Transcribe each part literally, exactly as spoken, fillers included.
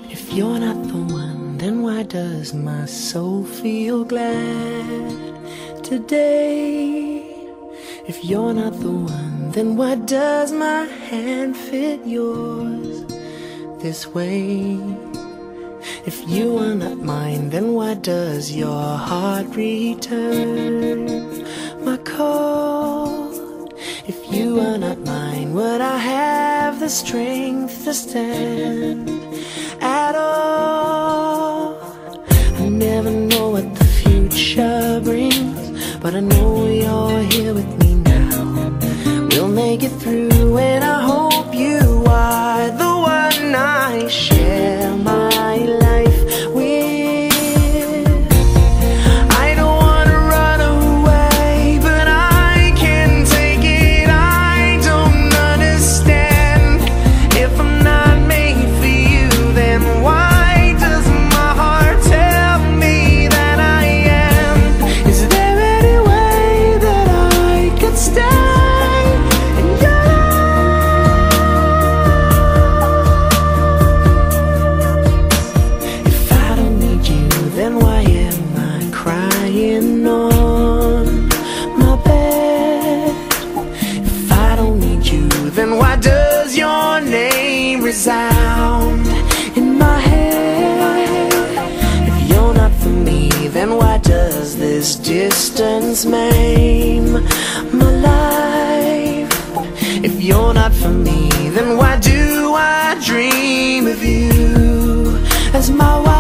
If you're not the one, then why does my soul feel glad today? If you're not the one, then why does my hand fit yours this way? If you are not mine, then why does your heart return my call? If you are not mine, would I have the strength to stand at all? I never know what the future brings, but I know you're here with me now. We'll make it through, and I hope you are the one I share my life with. I don't wanna run away, but I can't take it. I don't understand. If I'm not made for you, then why does my heart tell me that I am? Is there any way that I could stay in your life? If I don't need you, then why am I crying on my bed? If I don't need you, then why does your name resound in my head? If you're not for me, then why does this distance maim my life? If you're not for me, then why do I dream of you as my wife?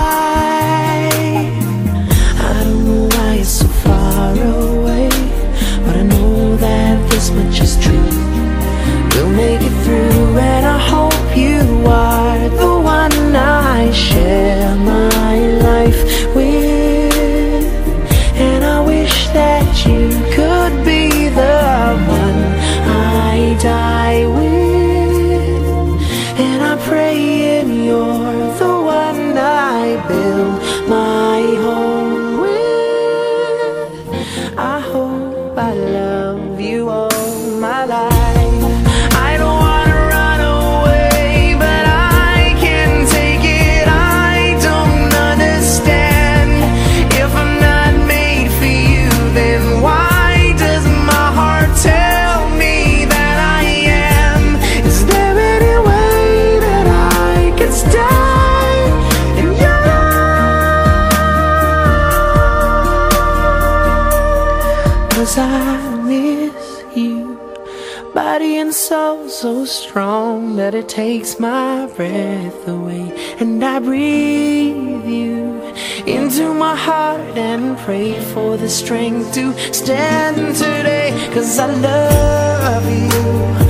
I don't know why it's so far away, but I know that this much is true. We'll make it through, and I hope you are the one I share my life with. And I wish that you could be the one I die with. And I pray and you're the one I build my home with. I hope I love you all my life. I don't wanna run away, but I can't take it. I don't understand. If I'm not made for you, then why does my heart tell me that I am? Is there any way that I could stay in your life? 'Cause I miss you, body and soul so strong that it takes my breath away. And I breathe you into my heart and pray for the strength to stand today. 'Cause I love you,